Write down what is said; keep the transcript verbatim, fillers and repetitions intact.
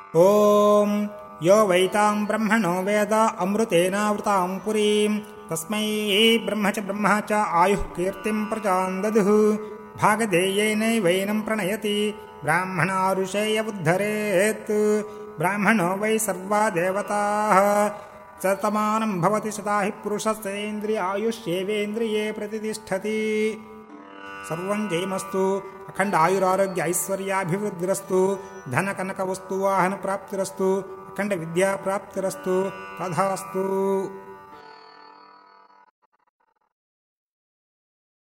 ॐ यो वैतां ब्रह्मणो वेद अमृतेनावृतां पुरीं तस्मै ब्रह्म च ब्रह्म च आयुः कीर्तिं प्रजां ददुः भागधेयेनैवैनं प्रणयति ब्राह्मणारुषेय उद्धरेत् ब्राह्मणो वै सर्वा देवताः शतमानं भवति शता हि पुरुषस्येन्द्रियायुष्येवेन्द्रिये प्रतिष्ठति। सर्वं जयमस्तु। अखण्ड आयुरारोग्य ऐश्वर्याभिवृद्धिरस्तु। धन कनक वस्तु वाहन प्राप्तिरस्तु। अखण्ड विद्या प्राप्तिरस्तु। तथास्तु।